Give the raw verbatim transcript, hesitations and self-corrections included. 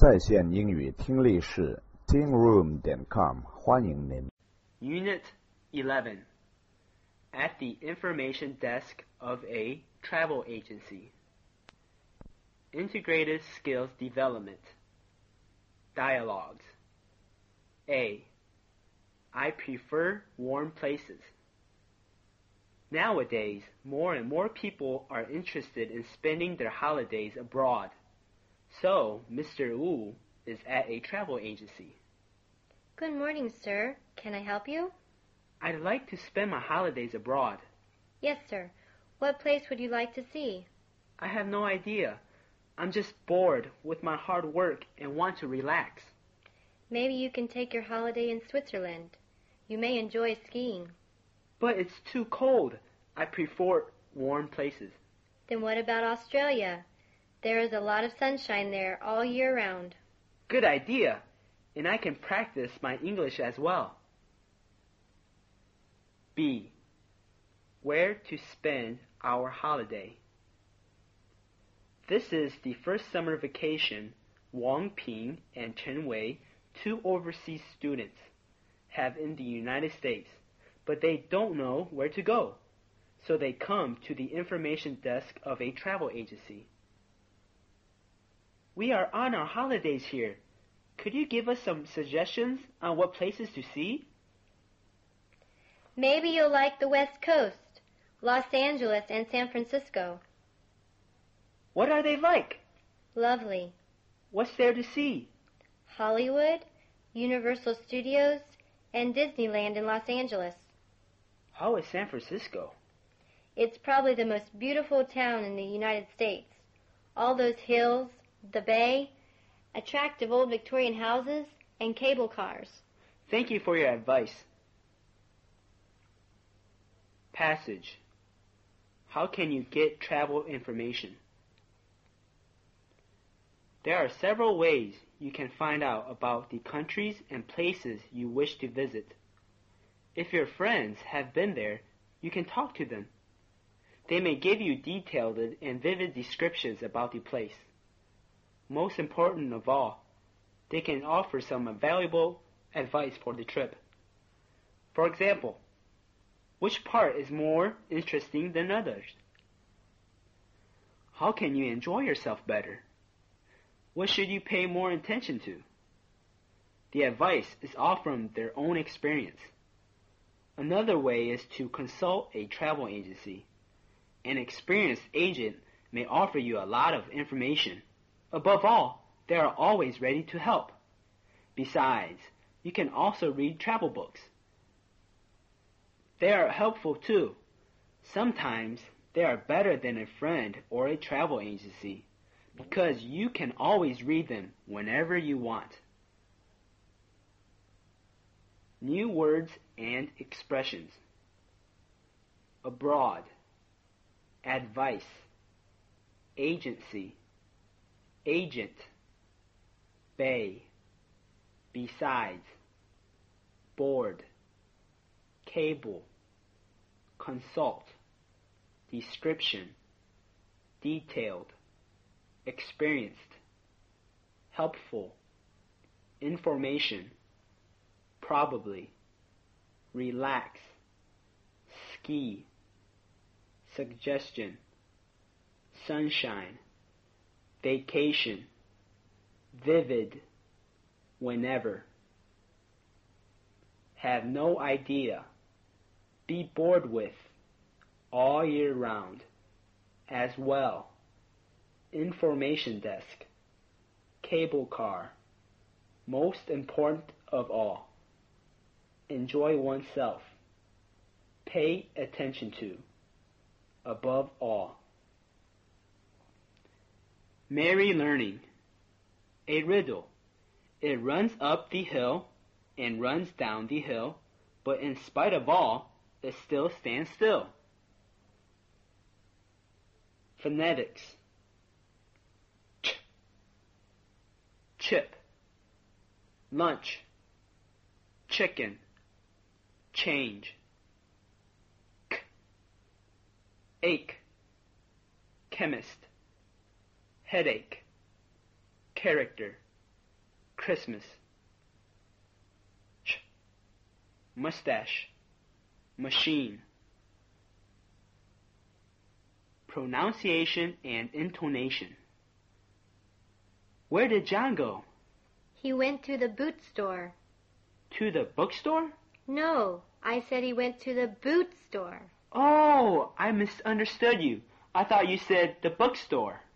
在线英语听力室 tingroom 点 com 欢迎您。 Unit eleven. At the information desk of a travel agency. Integrated skills development. Dialogues. A. I prefer warm places. Nowadays, more and more people are interested in spending their holidays abroad. So, Mister Wu is at a travel agency. Good morning, sir. Can I help you? I'd like to spend my holidays abroad. Yes, sir. What place would you like to see? I have no idea. I'm just bored with my hard work and want to relax. Maybe you can take your holiday in Switzerland. You may enjoy skiing. But it's too cold. I prefer warm places. Then what about Australia? There is a lot of sunshine there all year round. Good idea. And I can practice my English as well. B. Where to spend our holiday. This is the first summer vacation Wang Ping and Chen Wei, two overseas students, have in the United States, but they don't know where to go. So they come to the information desk of a travel agency. We are on our holidays here. Could you give us some suggestions on what places to see? Maybe you'll like the West Coast, Los Angeles and San Francisco. What are they like? Lovely. What's there to see? Hollywood, Universal Studios, and Disneyland in Los Angeles. How is San Francisco? It's probably the most beautiful town in the United States. All those hills, the bay, attractive old Victorian houses, and cable cars. Thank you for your advice. Passage. How can you get travel information? There are several ways you can find out about the countries and places you wish to visit. If your friends have been there, you can talk to them. They may give you detailed and vivid descriptions about the place. Most important of all, they can offer some valuable advice for the trip. For example, which part is more interesting than others? How can you enjoy yourself better? What should you pay more attention to? The advice is all from their own experience. Another way is to consult a travel agency. An experienced agent may offer you a lot of information. Above all, they are always ready to help. Besides, you can also read travel books. They are helpful too. Sometimes they are better than a friend or a travel agency because you can always read them whenever you want. New words and expressions. Abroad. Advice. Agency. Agent. Bay. Besides. Board. Cable. Consult. Description. Detailed. Experienced. Helpful. Information. Probably. Relax. Ski. Suggestion. Sunshine. Vacation. Vivid. Whenever. Have no idea. Be bored with. All year round. As well. Information desk. Cable car. Most important of all. Enjoy oneself. Pay attention to. Above all. Merry learning. A riddle. It runs up the hill and runs down the hill, but in spite of all, it still stands still. Phonetics. Ch. Chip. Lunch. Chicken. Change. K. Ache. Chemist. Headache. Character. Christmas. Ch. Mustache. Machine. Pronunciation and intonation. Where did John go? He went to the boot store. To the bookstore? No, I said he went to the boot store. Oh, I misunderstood you. I thought you said the bookstore.